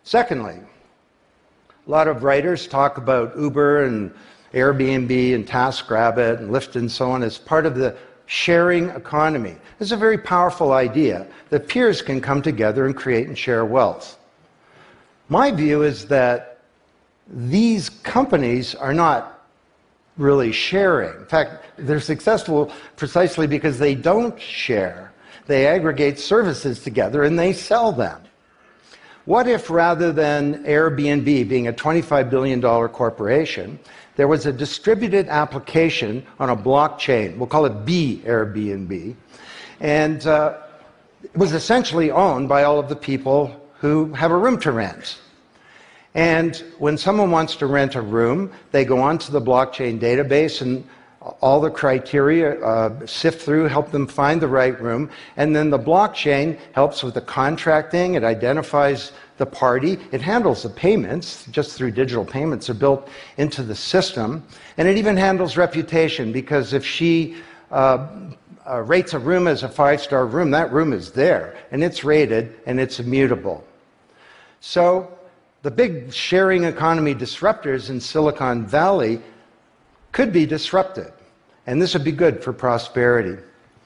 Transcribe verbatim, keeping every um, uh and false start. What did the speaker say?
Secondly, a lot of writers talk about Uber and Airbnb and TaskRabbit and Lyft and so on as part of the sharing economy. It's a very powerful idea that peers can come together and create and share wealth. My view is that these companies are not really sharing. In fact, they're successful precisely because they don't share. They aggregate services together and they sell them. What if rather than Airbnb being a twenty-five billion dollars corporation, there was a distributed application on a blockchain, we'll call it B Airbnb, and uh, it was essentially owned by all of the people who have a room to rent. And when someone wants to rent a room, they go onto the blockchain database and all the criteria uh, sift through, help them find the right room, and then the blockchain helps with the contracting, it identifies the party, it handles the payments, just through digital payments are built into the system, and it even handles reputation, because if she uh, uh, rates a room as a five-star room, that room is there, and it's rated, and it's immutable. So the big sharing economy disruptors in Silicon Valley could be disrupted, and this would be good for prosperity.